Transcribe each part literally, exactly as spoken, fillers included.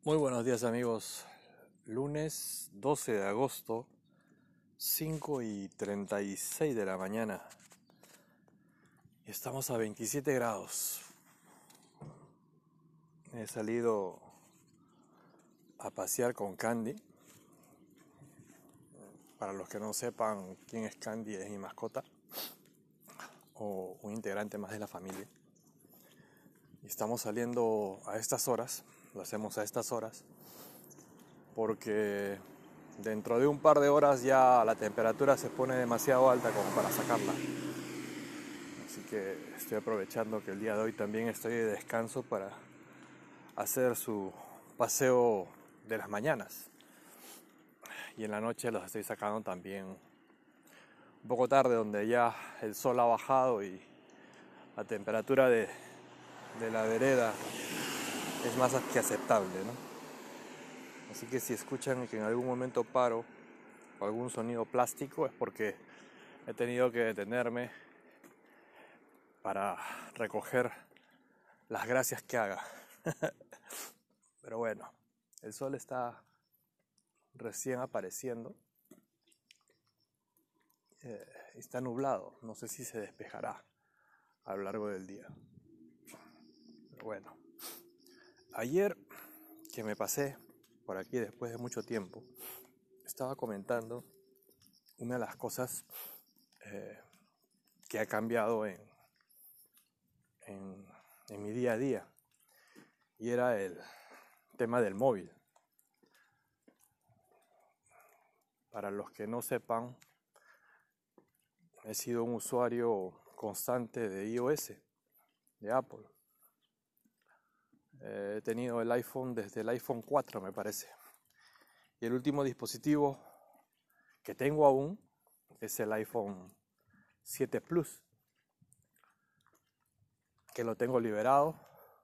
Muy buenos días amigos, lunes doce de agosto, cinco y treinta y seis de la mañana y estamos a veintisiete grados. He salido a pasear con Candy. Para los que no sepan quién es Candy, es mi mascota o un integrante más de la familia. Y estamos saliendo a estas horas, lo hacemos a estas horas porque dentro de un par de horas ya la temperatura se pone demasiado alta como para sacarla. Así que estoy aprovechando que el día de hoy también estoy de descanso para hacer su paseo de las mañanas. Y en la noche los estoy sacando también un poco tarde, donde ya el sol ha bajado y la temperatura de, de la vereda es más que aceptable, ¿no? Así que si escuchan que en algún momento paro o algún sonido plástico es porque he tenido que detenerme para recoger las gracias que haga. Pero bueno, el sol está recién apareciendo. Eh, está nublado, no sé si se despejará a lo largo del día. Pero bueno, ayer que me pasé por aquí después de mucho tiempo, estaba comentando una de las cosas eh, que ha cambiado en, en, en mi día a día, y era el tema del móvil. Para los que no sepan, he sido un usuario constante de iOS, de Apple. Eh, he tenido el iPhone desde el iPhone cuatro, me parece. Y el último dispositivo que tengo aún es el iPhone siete Plus, que lo tengo liberado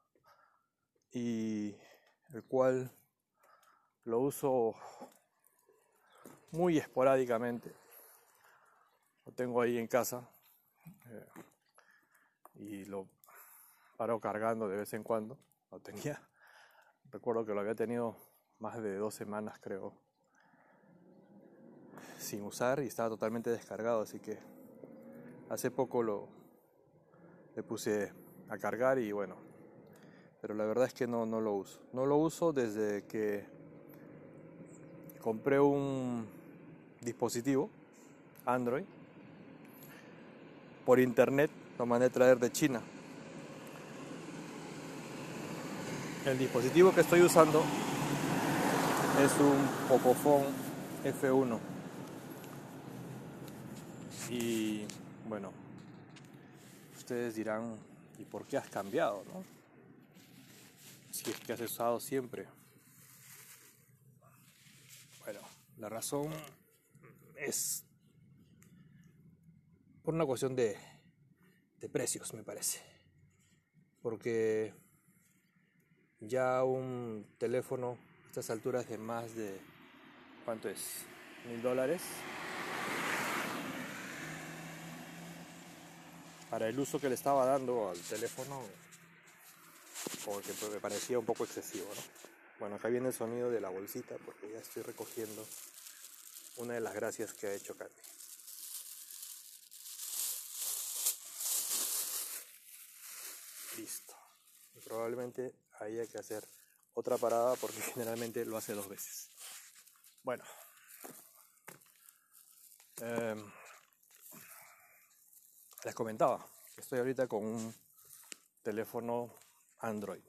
y el cual lo uso muy esporádicamente. Lo tengo ahí en casa eh, y lo paro cargando de vez en cuando. Lo tenía, recuerdo que lo había tenido más de dos semanas, creo, sin usar, y estaba totalmente descargado, así que hace poco lo le puse a cargar y bueno, pero la verdad es que no, no lo uso. No lo uso desde que compré un dispositivo Android por internet, lo mandé a traer de China. El dispositivo que estoy usando es un Pocophone F uno. Y bueno, ustedes dirán, ¿y por qué has cambiado, no? Si es que has usado siempre. Bueno, la razón es por una cuestión de, de precios, me parece. Porque ya un teléfono a estas alturas de más de, ¿cuánto es? Mil dólares. Para el uso que le estaba dando al teléfono, como que me parecía un poco excesivo, ¿no? Bueno, acá viene el sonido de la bolsita porque ya estoy recogiendo una de las gracias que ha hecho Candy. Listo. Y probablemente haya que hacer otra parada porque generalmente lo hace dos veces. Bueno. Eh, les comentaba que estoy ahorita con un teléfono Android.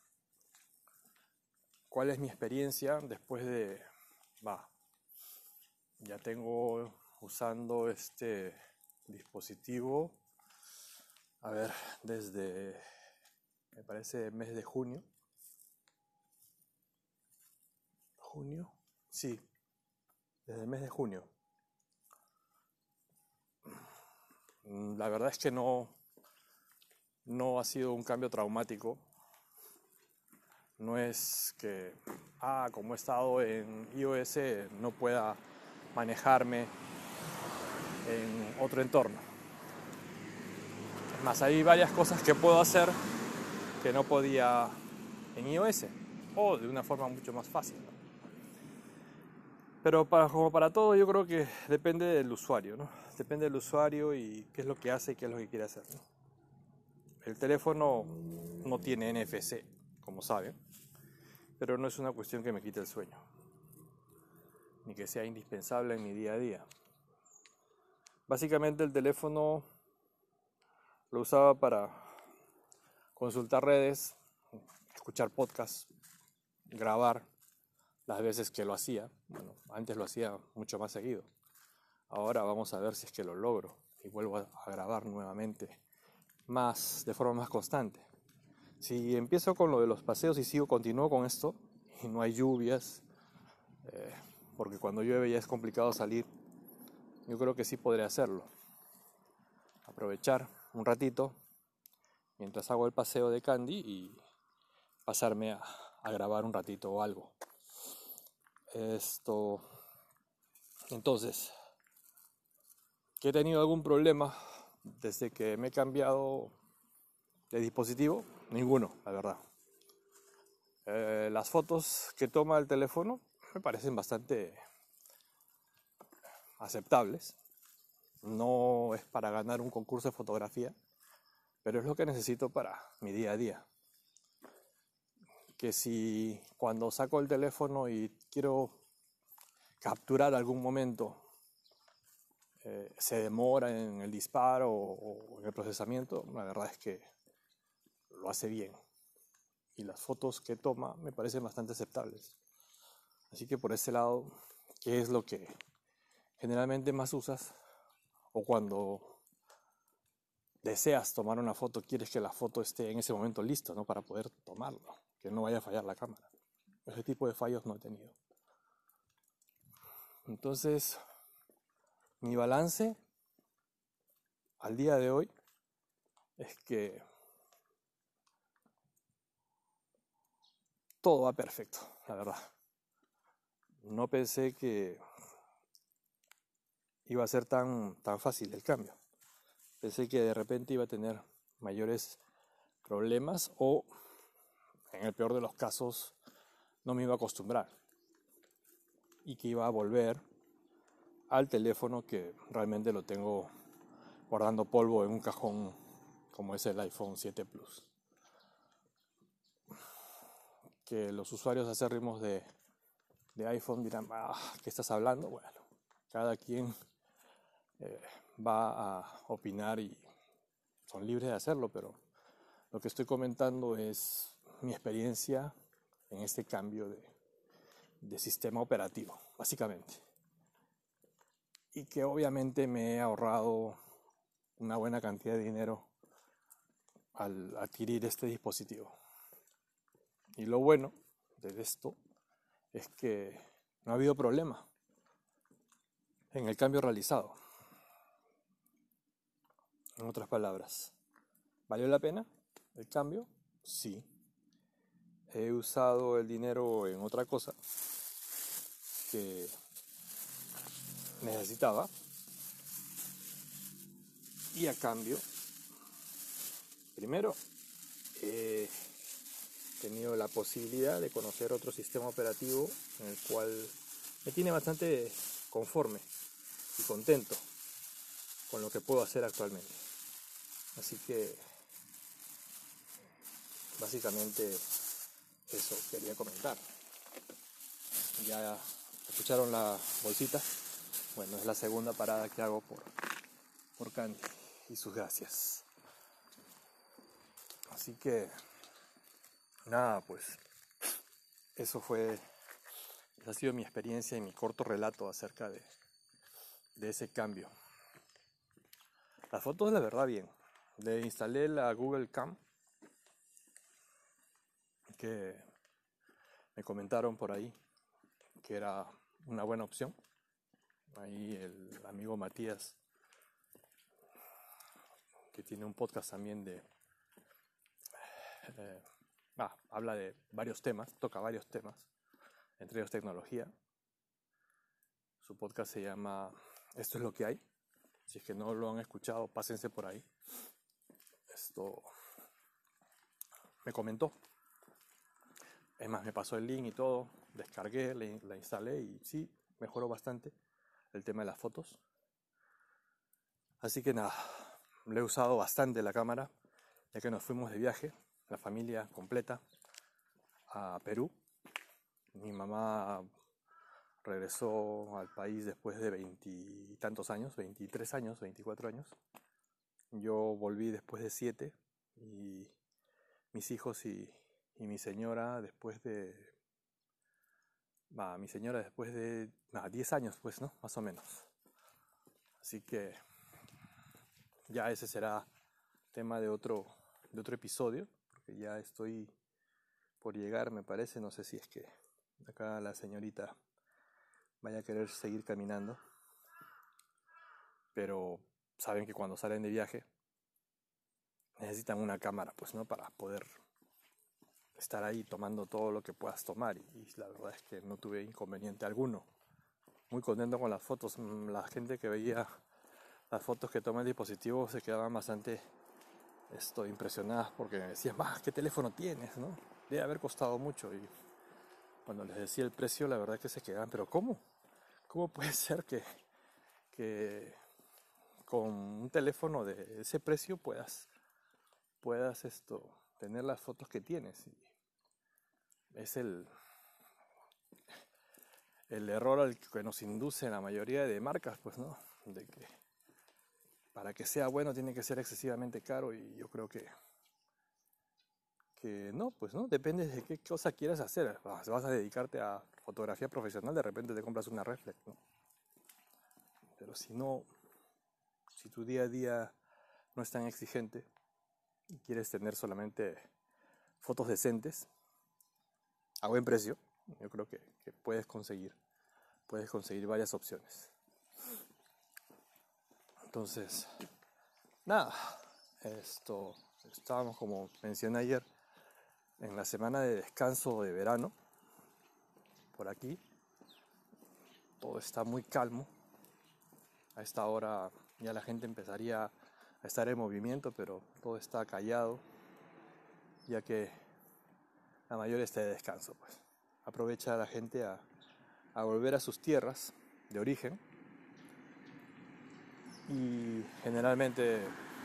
¿Cuál es mi experiencia después de... Va, ya tengo usando este dispositivo, a ver, desde, me parece, mes de junio. ¿Junio? Sí, desde el mes de junio. La verdad es que no, no ha sido un cambio traumático. No es que, ah, como he estado en iOS, no pueda manejarme en otro entorno. Más hay varias cosas que puedo hacer que no podía en iOS o de una forma mucho más fácil, ¿no? Pero para, como para todo, yo creo que depende del usuario, ¿no? Depende del usuario y qué es lo que hace y qué es lo que quiere hacer, ¿no? El teléfono no tiene N F C, como saben, pero no es una cuestión que me quite el sueño, ni que sea indispensable en mi día a día. Básicamente el teléfono lo usaba para consultar redes, escuchar podcasts, grabar las veces que lo hacía. Bueno, antes lo hacía mucho más seguido. Ahora vamos a ver si es que lo logro y vuelvo a, a grabar nuevamente más, de forma más constante. Si empiezo con lo de los paseos y sigo, continúo con esto y no hay lluvias, eh, porque cuando llueve ya es complicado salir, yo creo que sí podré hacerlo. Aprovechar un ratito mientras hago el paseo de Candy y pasarme a, a grabar un ratito o algo. Esto, entonces, que he tenido algún problema desde que me he cambiado de dispositivo, ninguno, la verdad. Eh, las fotos que toma el teléfono me parecen bastante aceptables. No es para ganar un concurso de fotografía, pero es lo que necesito para mi día a día. Que si cuando saco el teléfono y quiero capturar algún momento, eh, se demora en el disparo o, o en el procesamiento, la verdad es que lo hace bien. Y las fotos que toma me parecen bastante aceptables. Así que por ese lado, ¿qué es lo que generalmente más usas? O cuando deseas tomar una foto, quieres que la foto esté en ese momento lista, ¿no? Para poder tomarlo, que no vaya a fallar la cámara. Ese tipo de fallos no he tenido. Entonces, mi balance al día de hoy es que todo va perfecto, la verdad. No pensé que iba a ser tan, tan fácil el cambio. Pensé que de repente iba a tener mayores problemas o, en el peor de los casos, no me iba a acostumbrar y que iba a volver al teléfono que realmente lo tengo guardando polvo en un cajón como es el iPhone siete Plus. Que los usuarios acérrimos de, de iPhone dirán, ah, ¿qué estás hablando? Bueno, cada quien eh, va a opinar y son libres de hacerlo, pero lo que estoy comentando es mi experiencia en este cambio de, de sistema operativo, básicamente. Y que obviamente me he ahorrado una buena cantidad de dinero al adquirir este dispositivo. Y lo bueno de esto es que no ha habido problema en el cambio realizado. En otras palabras, ¿valió la pena el cambio? Sí. He usado el dinero en otra cosa que necesitaba y a cambio, primero, he tenido la posibilidad de conocer otro sistema operativo en el cual me tiene bastante conforme y contento con lo que puedo hacer actualmente. Así que básicamente eso quería comentar. Ya escucharon la bolsita. Bueno, es la segunda parada que hago por, por Candy y sus gracias. Así que nada, pues eso fue, esa ha sido mi experiencia y mi corto relato acerca de, de ese cambio. Las fotos, la verdad, bien. Le instalé la Google Cam, que me comentaron por ahí que era una buena opción. Ahí el amigo Matías, que tiene un podcast también de... Eh, ah, habla de varios temas, toca varios temas, entre ellos tecnología. Su podcast se llama Esto es lo que hay. Si es que no lo han escuchado, pásense por ahí. Esto me comentó Es más, me pasó el link y todo, descargué, la, la instalé y sí, mejoró bastante el tema de las fotos. Así que nada, le he usado bastante la cámara, ya que nos fuimos de viaje, la familia completa, a Perú. Mi mamá regresó al país después de veintitantos años, veintitrés años, veinticuatro años. Yo volví después de siete y mis hijos y, y mi señora después de... Va, mi señora después de nah, diez años, pues, ¿no? Más o menos. Así que ya ese será tema de otro, de otro episodio, porque ya estoy por llegar, me parece. No sé si es que acá la señorita vaya a querer seguir caminando, pero saben que cuando salen de viaje necesitan una cámara, pues, ¿no? Para poder estar ahí tomando todo lo que puedas tomar, y, y la verdad es que no tuve inconveniente alguno. Muy contento con las fotos. La gente que veía las fotos que toma el dispositivo se quedaban bastante esto, impresionadas, porque me decían, ¡ah, qué teléfono tienes!, ¿no? Debe haber costado mucho. Y cuando les decía el precio, la verdad es que se quedaban, pero ¿cómo? ¿Cómo puede ser que, que con un teléfono de ese precio puedas, puedas esto, tener las fotos que tienes? Y es el, el error al que nos induce la mayoría de marcas, pues, ¿no? De que para que sea bueno tiene que ser excesivamente caro, y yo creo que que no, pues no, depende de qué cosa quieras hacer. Si vas a dedicarte a fotografía profesional, de repente te compras una reflex, ¿no? Pero si no, si tu día a día no es tan exigente y quieres tener solamente fotos decentes a buen precio, yo creo que, que puedes conseguir, puedes conseguir varias opciones. Entonces, nada, esto, estábamos, como mencioné ayer, en la semana de descanso de verano. Por aquí todo está muy calmo. A esta hora ya la gente empezaría a estar en movimiento, pero todo está callado, ya que la mayoría está de descanso, pues. Aprovecha la gente a, a volver a sus tierras de origen, y generalmente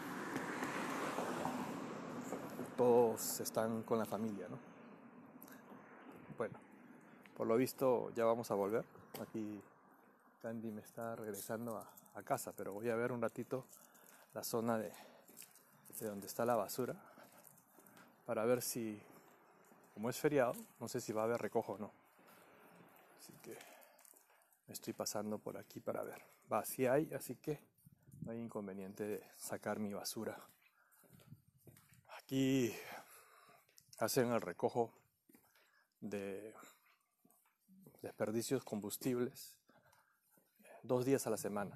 todos están con la familia, ¿no? Bueno, por lo visto ya vamos a volver. Aquí Candy me está regresando a, a casa, pero voy a ver un ratito la zona de, de donde está la basura, para ver si, como es feriado, no sé si va a haber recojo o no. Así que me estoy pasando por aquí para ver. Va, sí hay, así que no hay inconveniente de sacar mi basura. Aquí hacen el recojo de desperdicios combustibles dos días a la semana.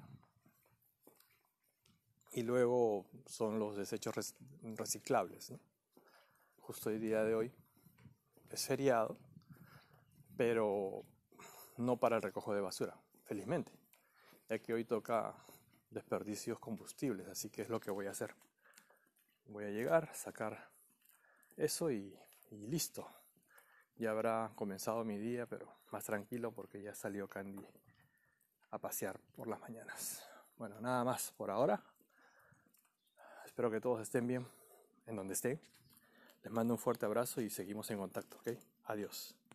Y luego son los desechos reciclables, ¿no? Justo el día de hoy es feriado, pero no para el recojo de basura, felizmente, ya que hoy toca desperdicios combustibles, así que es lo que voy a hacer. Voy a llegar, sacar eso y, y listo. Ya habrá comenzado mi día, pero más tranquilo, porque ya salió Candy a pasear por las mañanas. Bueno, nada más por ahora. Espero que todos estén bien en donde estén. Les mando un fuerte abrazo y seguimos en contacto, ¿ok? Adiós.